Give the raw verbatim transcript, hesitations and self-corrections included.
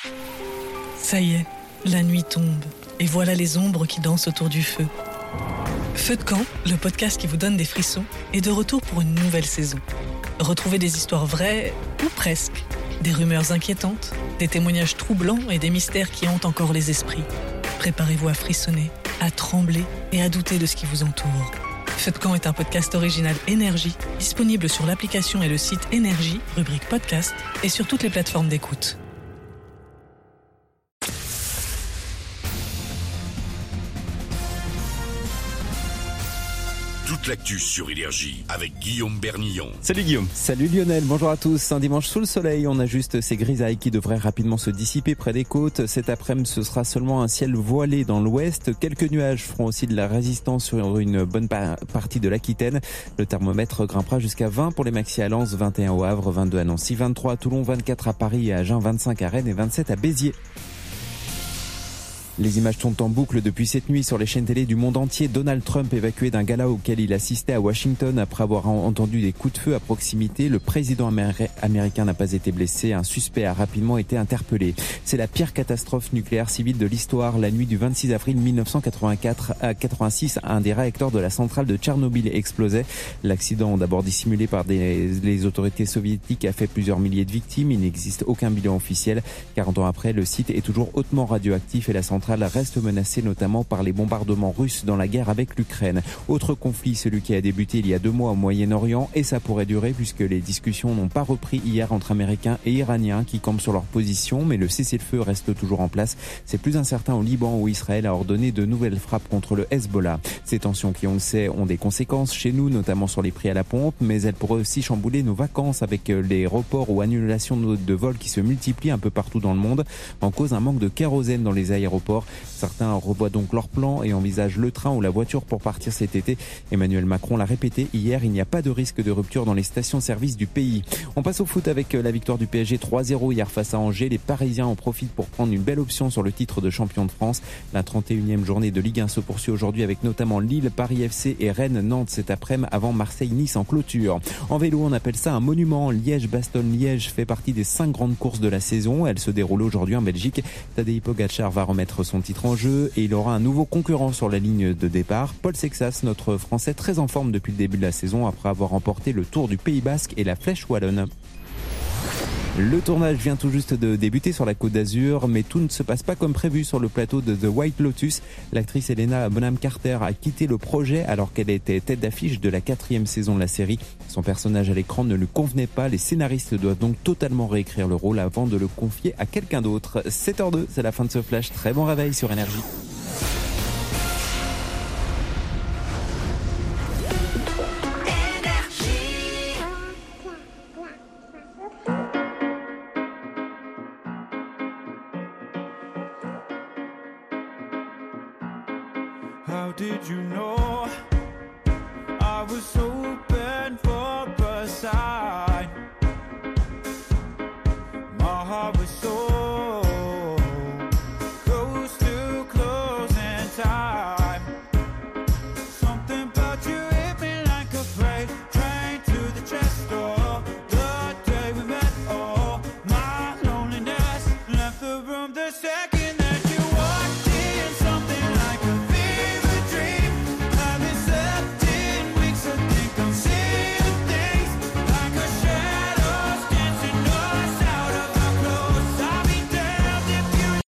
Ça y est, la nuit tombe, et voilà les ombres qui dansent autour du feu. Feu de camp, le podcast qui vous donne des frissons, est de retour pour une nouvelle saison. Retrouvez des histoires vraies, ou presque, des rumeurs inquiétantes, des témoignages troublants et des mystères qui hantent encore les esprits. Préparez-vous à frissonner, à trembler et à douter de ce qui vous entoure. Feu de camp est un podcast original Énergie, disponible sur l'application et le site Énergie, rubrique podcast, et sur toutes les plateformes d'écoute. Toute l'actu sur Énergie avec Guillaume Bernillon. Salut Guillaume. Salut Lionel, bonjour à tous. Un dimanche sous le soleil, on a juste ces grisailles qui devraient rapidement se dissiper près des côtes. Cet après-midi, ce sera seulement un ciel voilé dans l'ouest. Quelques nuages feront aussi de la résistance sur une bonne partie de l'Aquitaine. Le thermomètre grimpera jusqu'à vingt pour les maxi à Lens, vingt et un au Havre, vingt-deux à Nancy, vingt-trois à Toulon, vingt-quatre à Paris et à Agen, vingt-cinq à Rennes et vingt-sept à Béziers. Les images tournent en boucle depuis cette nuit sur les chaînes télé du monde entier. Donald Trump évacué d'un gala auquel il assistait à Washington après avoir entendu des coups de feu à proximité. Le président améri- américain n'a pas été blessé. Un suspect a rapidement été interpellé. C'est la pire catastrophe nucléaire civile de l'histoire. La nuit du vingt-six avril mille neuf cent quatre-vingt-quatre à quatre-vingt-six, un des réacteurs de la centrale de Tchernobyl explosait. L'accident, d'abord dissimulé par des, les autorités soviétiques, a fait plusieurs milliers de victimes. Il n'existe aucun bilan officiel. quarante ans après, le site est toujours hautement radioactif et la centrale reste menacée notamment par les bombardements russes dans la guerre avec l'Ukraine. Autre conflit, celui qui a débuté il y a deux mois au Moyen-Orient, et ça pourrait durer puisque les discussions n'ont pas repris hier entre Américains et Iraniens qui campent sur leur position, mais le cessez-le-feu reste toujours en place. C'est plus incertain au Liban où Israël a ordonné de nouvelles frappes contre le Hezbollah. Ces tensions qui, on le sait, ont des conséquences chez nous, notamment sur les prix à la pompe, mais elles pourraient aussi chambouler nos vacances avec les reports ou annulations de vols qui se multiplient un peu partout dans le monde. En cause, un manque de kérosène dans les aéroports. Certains revoient donc leur plan et envisagent le train ou la voiture pour partir cet été. Emmanuel Macron l'a répété hier, il n'y a pas de risque de rupture dans les stations-service du pays. On passe au foot avec la victoire du P S G trois zéro hier face à Angers. Les Parisiens en profitent pour prendre une belle option sur le titre de champion de France. La trente et unième journée de Ligue un se poursuit aujourd'hui avec notamment Lille, Paris F C et Rennes-Nantes cet après-midi avant Marseille-Nice en clôture. En vélo, on appelle ça un monument. Liège-Bastogne-Liège fait partie des cinq grandes courses de la saison. Elle se déroule aujourd'hui en Belgique. Tadej Pogacar va remettre son titre en jeu et il aura un nouveau concurrent sur la ligne de départ. Paul Sexas, notre Français très en forme depuis le début de la saison après avoir remporté le Tour du Pays Basque et la Flèche Wallonne. Le tournage vient tout juste de débuter sur la Côte d'Azur, mais tout ne se passe pas comme prévu sur le plateau de The White Lotus. L'actrice Helena Bonham Carter a quitté le projet alors qu'elle était tête d'affiche de la quatrième saison de la série. Son personnage à l'écran ne lui convenait pas. Les scénaristes doivent donc totalement réécrire le rôle avant de le confier à quelqu'un d'autre. sept heures deux, c'est la fin de ce flash. Très bon réveil sur Énergie. How did you know I was hoping for a sign? My heart was so close to closing time. Something about you hit me like a freight train to the chest door. The day we met, all my loneliness left the room the second